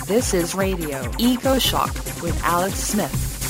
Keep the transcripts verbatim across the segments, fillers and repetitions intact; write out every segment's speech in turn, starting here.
This is Radio Eco Shock with Alex Smith.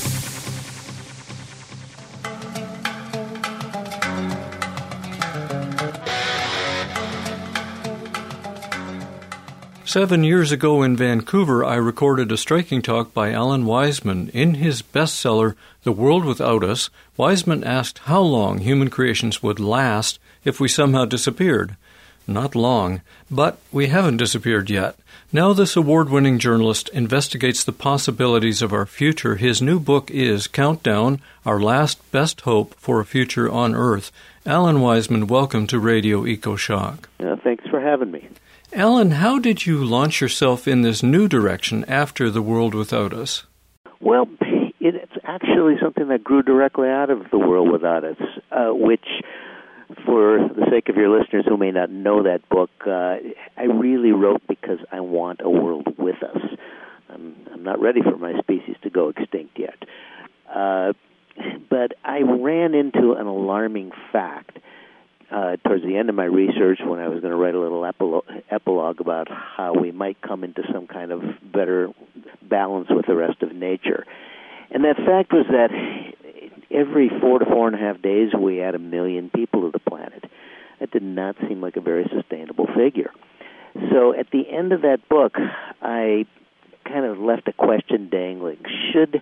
Seven years ago in Vancouver, I recorded a striking talk by Alan Weisman. In his bestseller, The World Without Us, Weisman asked how long human creations would last if we somehow disappeared. Not long, but we haven't disappeared yet. Now this award-winning journalist investigates the possibilities of our future. His new book is Countdown, Our Last Best Hope for a Future on Earth. Alan Weisman, welcome to Radio Eco Shock. Uh, thanks for having me. Alan, how did you launch yourself in this new direction after The World Without Us? Well, it's actually something that grew directly out of The World Without Us, uh, which, for the sake of your listeners who may not know that book, uh, I really wrote because I want a world with us. I'm, I'm not ready for my species to go extinct yet. Uh, but I ran into an alarming fact Uh, towards the end of my research, when I was going to write a little epilo- epilogue about how we might come into some kind of better balance with the rest of nature. And that fact was that every four to four and a half days we add a million people to the planet. That did not seem like a very sustainable figure. So at the end of that book, I kind of left a question dangling. Should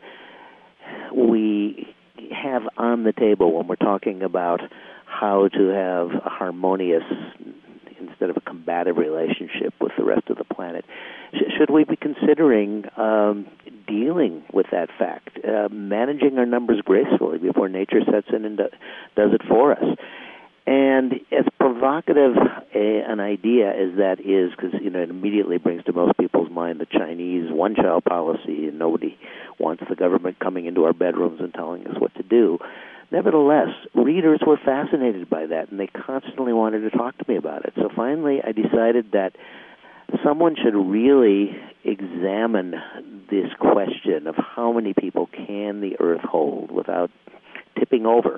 we have on the table when we're talking about how to have a harmonious instead of a combative relationship with the rest of the planet, should we be considering um, dealing with that fact, uh, managing our numbers gracefully before nature sets in and do, does it for us? And as provocative a, an idea as that is, because you know it immediately brings to most people's mind the Chinese one-child policy, and nobody wants the government coming into our bedrooms and telling us what to do. Nevertheless, readers were fascinated by that, and they constantly wanted to talk to me about it. So finally, I decided that someone should really examine this question of how many people can the Earth hold without tipping over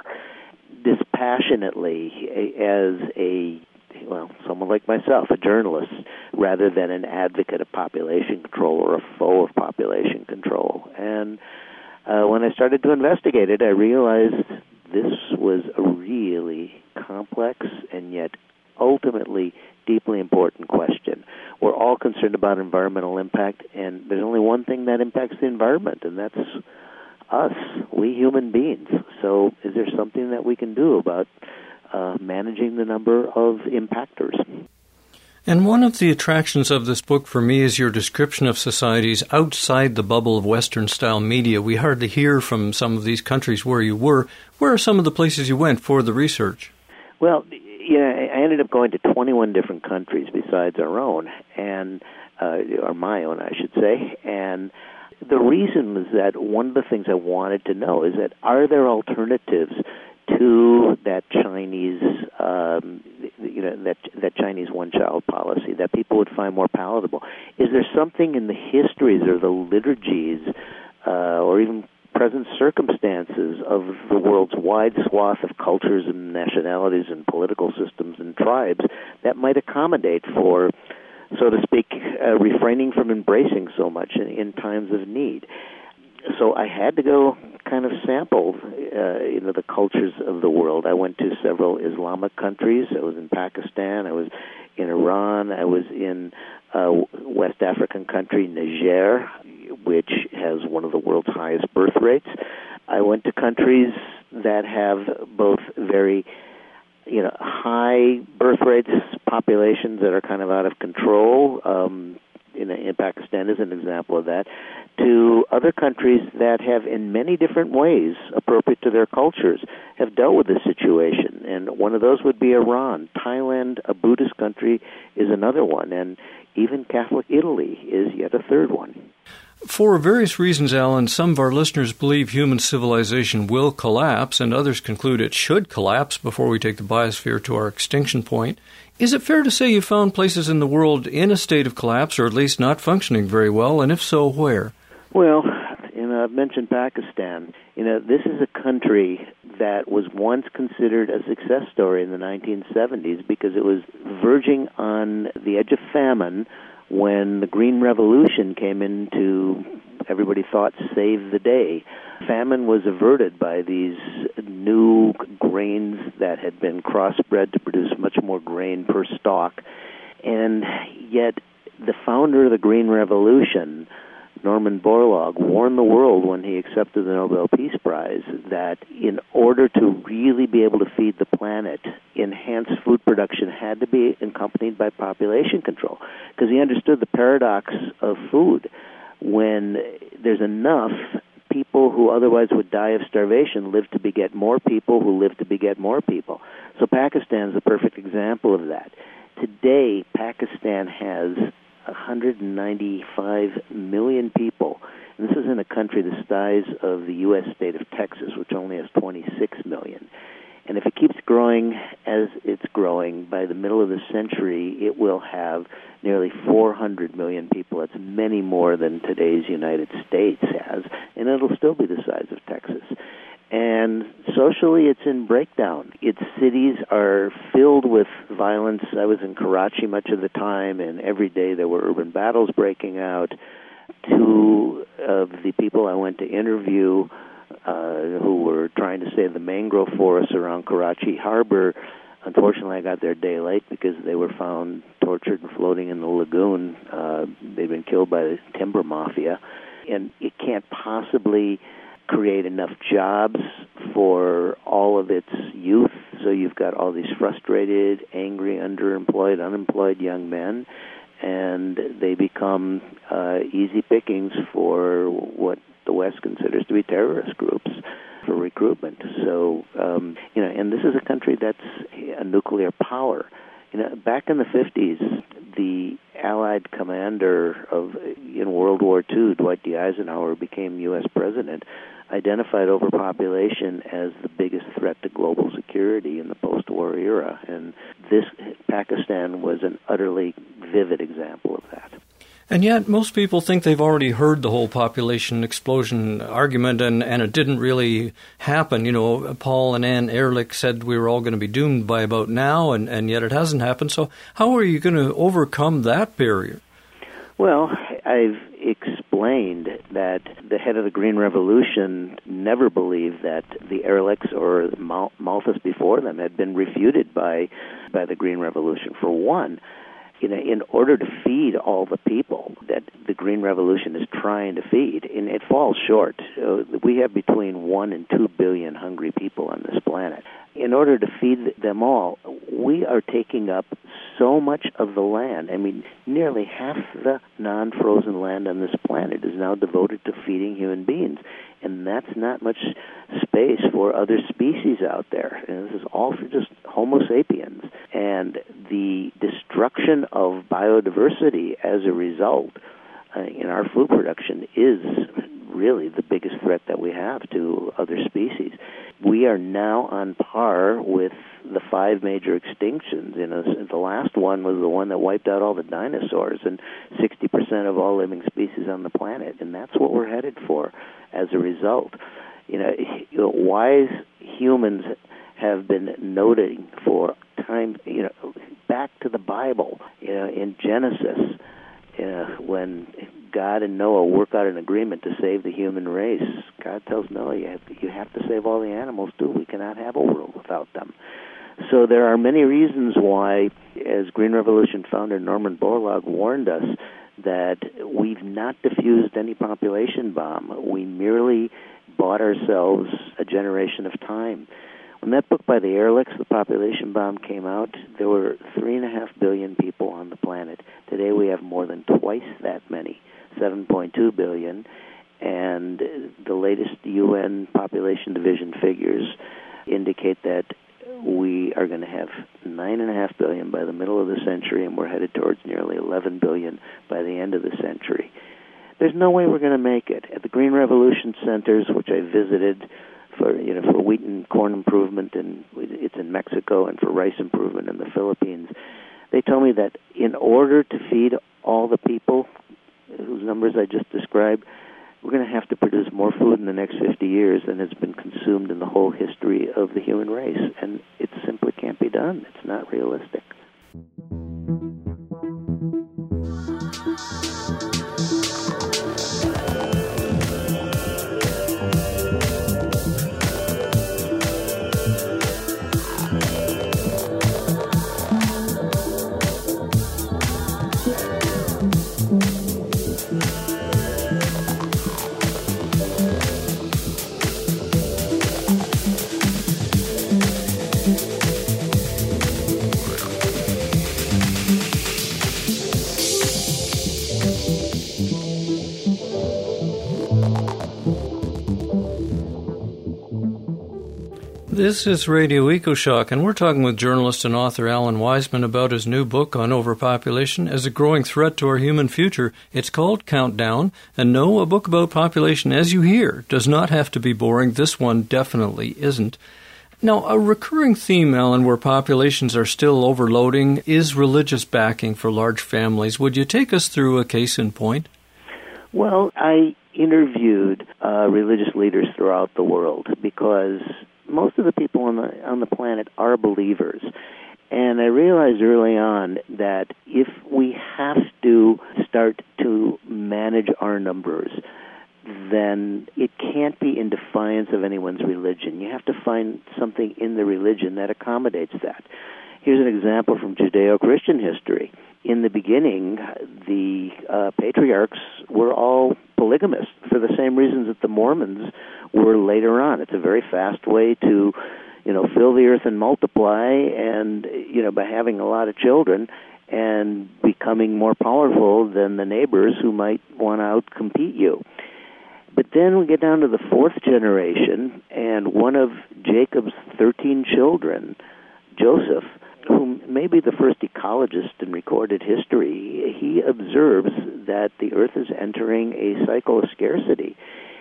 dispassionately as a, well, someone like myself, a journalist, rather than an advocate of population control or a foe of population control. And Uh, when I started to investigate it, I realized this was a really complex and yet ultimately deeply important question. We're all concerned about environmental impact, and there's only one thing that impacts the environment, and that's us, we human beings. So is there something that we can do about uh, managing the number of impactors? And one of the attractions of this book for me is your description of societies outside the bubble of Western-style media. We hardly hear from some of these countries where you were. Where are some of the places you went for the research? Well, yeah, I ended up going to twenty-one different countries besides our own, and uh, or my own, I should say. And the reason was that one of the things I wanted to know is that are there alternatives to that Chinese, um, you know, that that Chinese one-child policy that people would find more palatable? Is there something in the histories or the liturgies, uh, or even present circumstances of the world's wide swath of cultures and nationalities and political systems and tribes that might accommodate for, so to speak, uh, refraining from embracing so much in, in times of need? So I had to go kind of sample, uh, you know, the cultures of the world. I went to several Islamic countries. I was in Pakistan. I was in Iran. I was in uh, West African country, Niger, which has one of the world's highest birth rates. I went to countries that have both very, you know, high birth rates, populations that are kind of out of control. Um, In, in Pakistan is an example of that, to other countries that have, in many different ways, appropriate to their cultures, have dealt with this situation. And one of those would be Iran. Thailand, a Buddhist country, is another one. And even Catholic Italy is yet a third one. For various reasons, Alan, some of our listeners believe human civilization will collapse, and others conclude it should collapse before we take the biosphere to our extinction point. Is it fair to say you found places in the world in a state of collapse, or at least not functioning very well, and if so, where? Well, you know, I've mentioned Pakistan. You know, this is a country that was once considered a success story in the nineteen seventies because it was verging on the edge of famine when the Green Revolution came into, everybody thought, save the day. Famine was averted by these new grains that had been crossbred to produce much more grain per stalk. And yet the founder of the Green Revolution, Norman Borlaug, warned the world when he accepted the Nobel Peace Prize that in order to really be able to feed the planet, enhanced food production had to be accompanied by population control, because he understood the paradox of food. When there's enough people who otherwise would die of starvation live to beget more people who live to beget more people. So Pakistan is a perfect example of that. Today, Pakistan has one hundred ninety-five million people. And this is in a country the size of the U S state of Texas, which only has twenty-six million. And if it keeps growing as it's growing, by the middle of the century, it will have nearly four hundred million people. That's many more than today's United States has, and it'll still be the size of Texas. And socially, it's in breakdown. Its cities are filled with violence. I was in Karachi much of the time, and every day there were urban battles breaking out. Two of the people I went to interview uh, who were trying to save the mangrove forests around Karachi Harbor, unfortunately I got there a day late because they were found tortured and floating in the lagoon. Uh, they'd been killed by the timber mafia. And it can't possibly create enough jobs for all of its youth. So you've got all these frustrated, angry, underemployed, unemployed young men, and they become uh, easy pickings for what the West considers to be terrorist groups for recruitment. So, um, you know, and this is a country that's a nuclear power. You know, back in the fifties, the Allied commander of in World War Two, Dwight D. Eisenhower, became U S president, identified overpopulation as the biggest threat to global security in the post-war era. And this, Pakistan, was an utterly vivid example of that. And yet, most people think they've already heard the whole population explosion argument, and, and it didn't really happen. You know, Paul and Ann Ehrlich said we were all going to be doomed by about now, and, and yet it hasn't happened. So how are you going to overcome that barrier? Well, I've explained that the head of the Green Revolution never believed that the Ehrlichs or Mal- Malthus before them had been refuted by by the Green Revolution. For one, you know, in order to feed all the people that the Green Revolution is trying to feed, and it falls short. Uh, we have between one and two billion hungry people on this planet. In order to feed them all, we are taking up so much of the land. I mean, nearly half the non-frozen land on this planet is now devoted to feeding human beings, and that's not much space for other species out there. And this is all for just Homo sapiens. And the destruction of biodiversity as a result uh, in our food production is really the biggest threat that we have to other species. We are now on par with the five major extinctions. You know, the last one was the one that wiped out all the dinosaurs and sixty percent of all living species on the planet, and that's what we're headed for as a result. You know, you know wise humans have been noting for time, you know, back to the Bible, you know, in Genesis, you know, when God and Noah work out an agreement to save the human race. God tells Noah, you have, you have to save all the animals too. We cannot have a world without them. So there are many reasons why, as Green Revolution founder Norman Borlaug warned us, that we've not diffused any population bomb. We merely bought ourselves a generation of time. When that book by the Ehrlichs, The Population Bomb, came out, there were three and a half billion people on the planet. Today we have more than twice that many, seven point two billion, and the latest U N Population Division figures indicate that we are going to have nine and a half billion by the middle of the century, and we're headed towards nearly eleven billion by the end of the century. There's no way we're going to make it. At the Green Revolution Centers, which I visited for, you know, for wheat and corn improvement, and it's in Mexico, and for rice improvement in the Philippines, they told me that in order to feed all the people whose numbers I just described, we're going to have to produce more food in the next fifty years than has been consumed in the whole history of the human race. And it simply can't be done. It's not realistic. This is Radio EcoShock, and we're talking with journalist and author Alan Weisman about his new book on overpopulation as a growing threat to our human future. It's called Countdown, and no, a book about population, as you hear, does not have to be boring. This one definitely isn't. Now, a recurring theme, Alan, where populations are still overloading is religious backing for large families. Would you take us through a case in point? Well, I interviewed uh, religious leaders throughout the world because most of the people on the on the planet are believers. And I realized early on that if we have to start to manage our numbers, then it can't be in defiance of anyone's religion. You have to find something in the religion that accommodates that. Here's an example from Judeo-Christian history. In the beginning, the uh, patriarchs were all polygamists for the same reasons that the Mormons were later on. It's a very fast way to, you know, fill the earth and multiply, and, you know, by having a lot of children and becoming more powerful than the neighbors who might want to outcompete you. But then we get down to the fourth generation, and one of Jacob's thirteen children, Joseph, who may be the first ecologist in recorded history, he observes that the earth is entering a cycle of scarcity.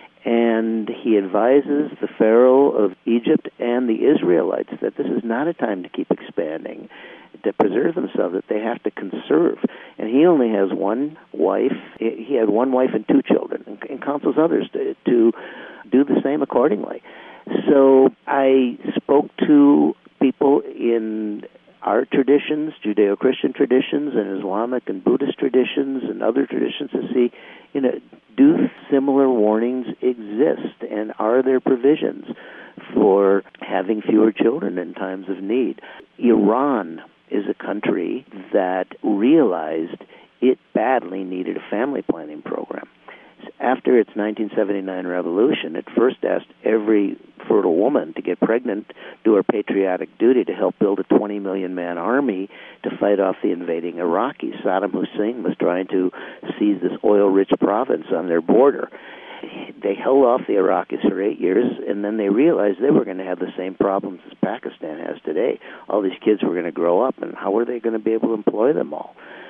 And he advises the Pharaoh of Egypt and the Israelites that this is not a time to keep expanding, to preserve themselves, that they have to conserve. And he only has one wife. He had one wife and two children, and, and counsels others to, to do the same accordingly. So I spoke to people in our traditions, Judeo-Christian traditions, and Islamic and Buddhist traditions, and other traditions to see, you know, do similar warnings exist, and are there provisions for having fewer children in times of need? Iran is a country that realized it badly needed a family planning program. After its nineteen seventy-nine revolution, it first asked every fertile woman to get pregnant, do her patriotic duty to help build a twenty million man army to fight off the invading Iraqis. Saddam Hussein was trying to seize this oil-rich province on their border. They held off the Iraqis for eight years, and then they realized they were going to have the same problems as Pakistan has today. All these kids were going to grow up, and how were they going to be able to employ them all?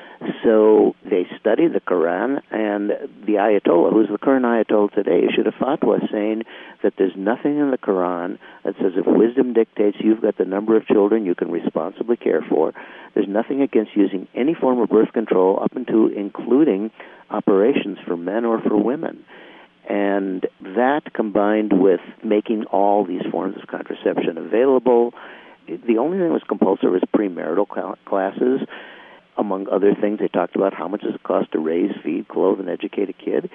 So they studied the Quran, and the Ayatollah, who's the current Ayatollah today, issued a fatwa saying that there's nothing in the Quran that says if wisdom dictates you've got the number of children you can responsibly care for, there's nothing against using any form of birth control up into including operations for men or for women. And that, combined with making all these forms of contraception available, the only thing that was compulsory was premarital classes. Among other things, they talked about how much does it cost to raise, feed, clothe, and educate a kid.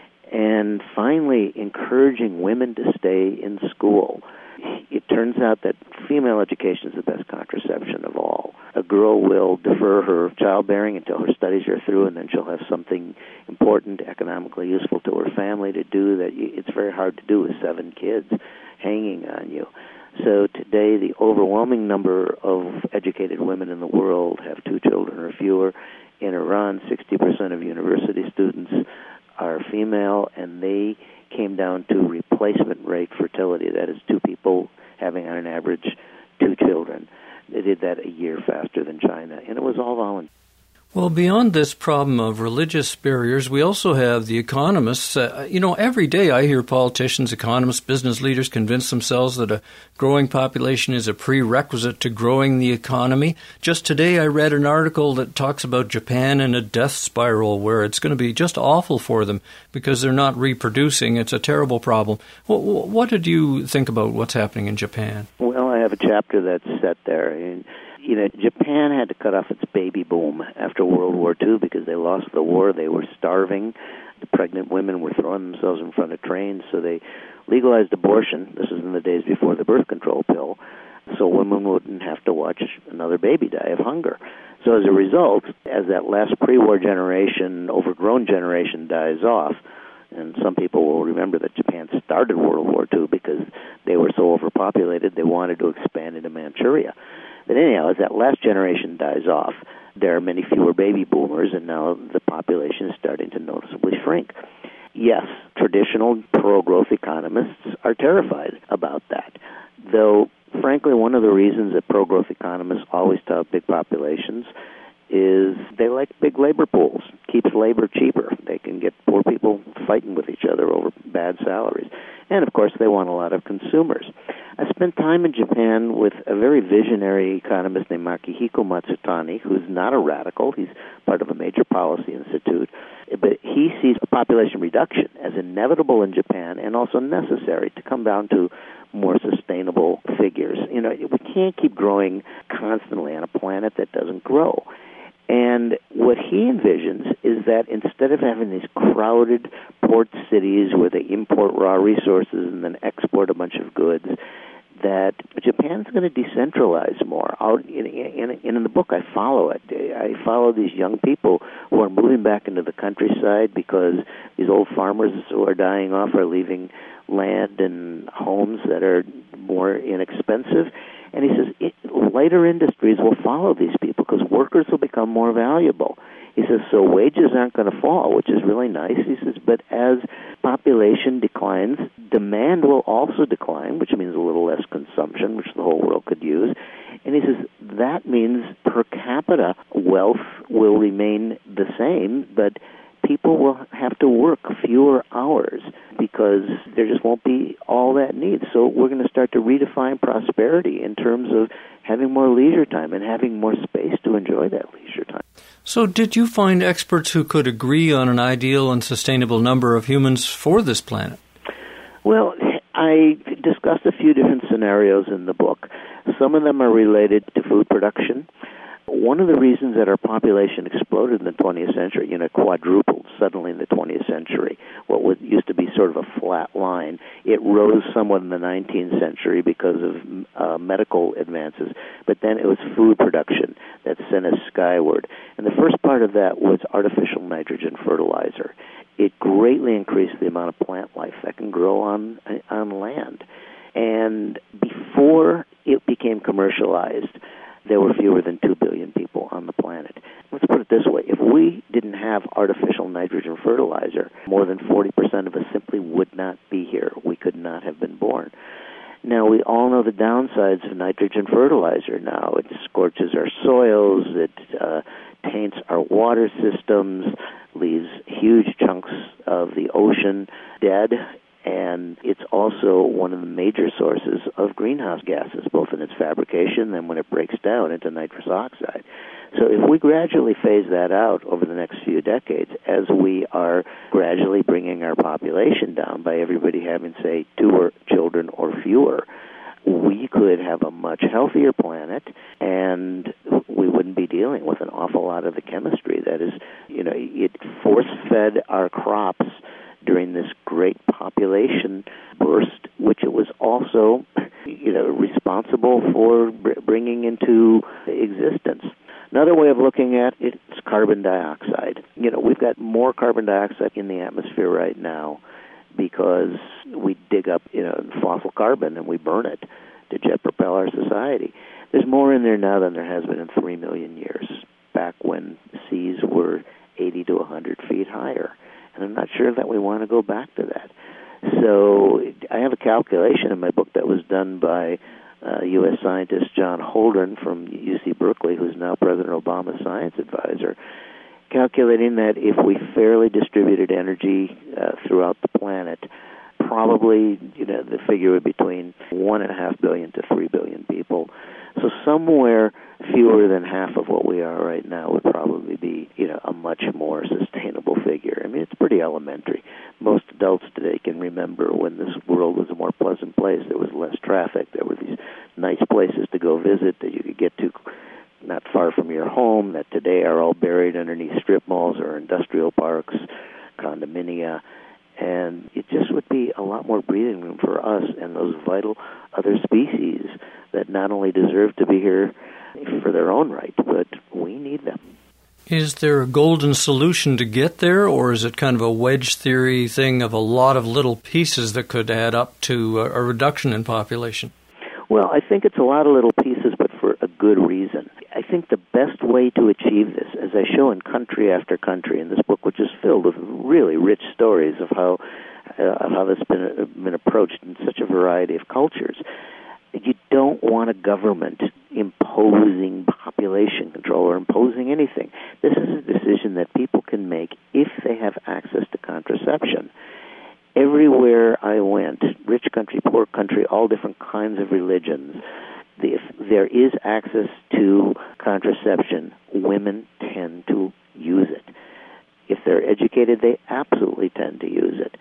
And finally, encouraging women to stay in school. It turns out that female education is the best contraception of all. A girl will defer her childbearing until her studies are through, and then she'll have something important, economically useful to her family to do that it's very hard to do with seven kids hanging on you. So today, the overwhelming number of educated women in the world have two children or fewer. In Iran, sixty percent of university students are female, and they came down to replacement rate fertility. That is, two people having, on an average, two children. They did that a year faster than China, and it was all voluntary. Well, beyond this problem of religious barriers, we also have the economists. Uh, you know, every day I hear politicians, economists, business leaders convince themselves that a growing population is a prerequisite to growing the economy. Just today I read an article that talks about Japan in a death spiral where it's going to be just awful for them because they're not reproducing. It's a terrible problem. What, what did you think about what's happening in Japan? Well, I have a chapter that's set there. And you know, Japan had to cut off its baby boom after World War Two because they lost the war. They were starving. The pregnant women were throwing themselves in front of trains, so they legalized abortion. This was in the days before the birth control pill, so women wouldn't have to watch another baby die of hunger. So as a result, as that last pre-war generation, overgrown generation dies off, and some people will remember that Japan started World War Two because they were so overpopulated they wanted to expand into Manchuria. But anyhow, as that last generation dies off, there are many fewer baby boomers, and now the population is starting to noticeably shrink. Yes, traditional pro-growth economists are terrified about that, though frankly, one of the reasons that pro-growth economists always tout big populations is they like big labor pools. Keeps labor cheaper. They can get poor people fighting with each other over bad salaries. And, of course, they want a lot of consumers. I spent time in Japan with a very visionary economist named Makihiko Matsutani, who's not a radical. He's part of a major policy institute. But he sees population reduction as inevitable in Japan and also necessary to come down to more sustainable figures. You know, we can't keep growing constantly on a planet that doesn't grow. And what he envisions is that instead of having these crowded port cities where they import raw resources and then export a bunch of goods, that Japan's going to decentralize more. Out in, in, in the book, I follow it. I follow these young people who are moving back into the countryside because these old farmers who are dying off are leaving land and homes that are more inexpensive. And he says it, lighter industries will follow these people because workers will become more valuable. He says, so wages aren't going to fall, which is really nice. He says, but as population declines, demand will also decline, which means a little less consumption, which the whole world could use. And he says that means per capita wealth will remain the same, but people will have to work fewer hours because there just won't be all that need. So we're going to start to redefine prosperity in terms of having more leisure time and having more space to enjoy that leisure time. So did you find experts who could agree on an ideal and sustainable number of humans for this planet? Well, I discussed a few different scenarios in the book. Some of them are related to food production. One of the reasons that our population exploded in the twentieth century, you know, quadrupled suddenly in the twentieth century, what would, used to be sort of a flat line, it rose somewhat in the nineteenth century because of uh, medical advances, but then it was food production that sent us skyward. And the first part of that was artificial nitrogen fertilizer. It greatly increased the amount of plant life that can grow on on land. And before it became commercialized, there were fewer than two billion people on the planet. Let's put it this way. If we didn't have artificial nitrogen fertilizer, more than forty percent of us simply would not be here. We could not have been born. Now, we all know the downsides of nitrogen fertilizer now. It scorches our soils, it uh, taints our water systems, leaves huge chunks of the ocean dead, and it's also one of the major sources of greenhouse gases, both in its fabrication and when it breaks down into nitrous oxide. So if we gradually phase that out over the next few decades, as we are gradually bringing our population down by everybody having, say, two children or fewer, we could have a much healthier planet, and we wouldn't be dealing with an awful lot of the chemistry that is, you know, it force-fed our crops during this great population burst, which it was also, you know, responsible for br- bringing into existence. Another way of looking at it is carbon dioxide. You know, we've got more carbon dioxide in the atmosphere right now because we dig up, you know, fossil carbon and we burn it to jet propel our society. There's more in there now than there has been in three million years, back when seas were eighty to one hundred feet higher. And I'm not sure that we want to go back to that. So I have a calculation in my book that was done by uh, U S scientist John Holdren from U C Berkeley, who's now President Obama's science advisor, calculating that if we fairly distributed energy uh, throughout the planet, probably, you know, the figure would be between one and a half billion to three billion people. So somewhere fewer than half of what we are right now would probably be, you know, a much more sustainable figure. I mean, it's pretty elementary. Most adults today can remember when this world was a more pleasant place. There was less traffic. There were these nice places to go visit that you could get to not far from your home that today are all buried underneath strip malls or industrial parks, condominia. And it just would be a lot more breathing room for us and those vital other species that not only deserve to be here for their own right, but we need them. Is there a golden solution to get there, or is it kind of a wedge theory thing of a lot of little pieces that could add up to a reduction in population? Well, I think it's a lot of little pieces, but for a good reason. I think the best way to achieve this, as I show in country after country in this book, which is filled with really rich stories of how uh, of how this has been, been approached in such a variety of cultures, you don't want a government imposing population control or imposing anything. This is a decision that people can make if they have access to contraception. Everywhere I went, rich country, poor country, all different kinds of religions, if there is access to contraception, women tend to use it. If they're educated, they absolutely tend to use it.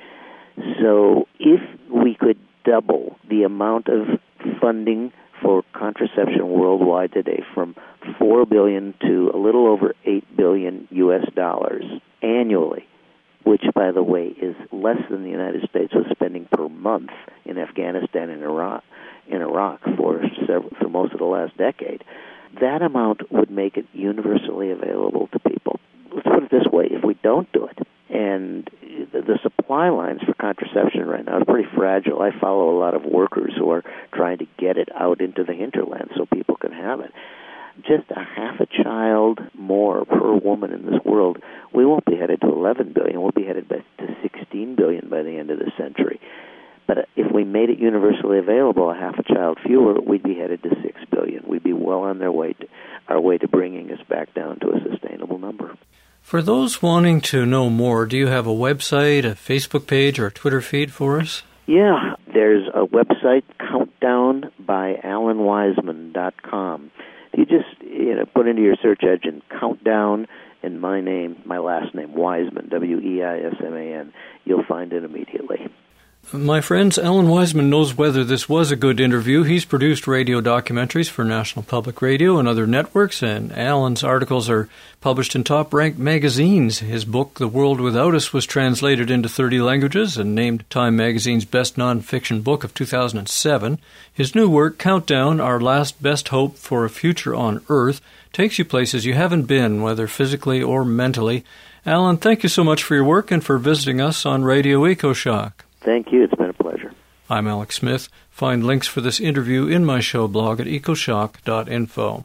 So if we could double the amount of funding for contraception worldwide today from four billion dollars to a little over eight billion U S dollars annually, which, by the way, is less than the United States was spending per month in Afghanistan and Iraq, in Iraq for several, for most of the last decade, that amount would make it universally available to people. Let's put it this way, if we don't do it, and the, the supply lines for contraception right now are pretty fragile. I follow a lot of workers who are trying to get it out into the hinterland so people can have it. Just a half a child more per woman in this world, we won't be headed to eleven billion. We'll be headed to sixteen billion by the end of the century. But if we made it universally available, a half a child fewer, we'd be headed to six billion. We'd be well on their way to, our way to bringing us back down to a sustainable number. For those wanting to know more, do you have a website, a Facebook page, or a Twitter feed for us? Yeah, there's a website, countdown by alan weisman dot com. If you just you know put into your search engine Countdown and my name, my last name, Weisman, W E I S M A N, you'll find it immediately. My friends, Alan Weisman knows whether this was a good interview. He's produced radio documentaries for National Public Radio and other networks, and Alan's articles are published in top-ranked magazines. His book, The World Without Us, was translated into thirty languages and named Time Magazine's Best Nonfiction Book of two thousand seven. His new work, Countdown, Our Last Best Hope for a Future on Earth, takes you places you haven't been, whether physically or mentally. Alan, thank you so much for your work and for visiting us on Radio EcoShock. Thank you. It's been a pleasure. I'm Alex Smith. Find links for this interview in my show blog at ecoshock dot info.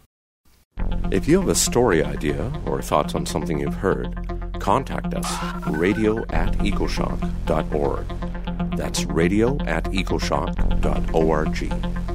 If you have a story idea or thoughts on something you've heard, contact us, radio at ecoshock dot org. That's radio at ecoshock dot org.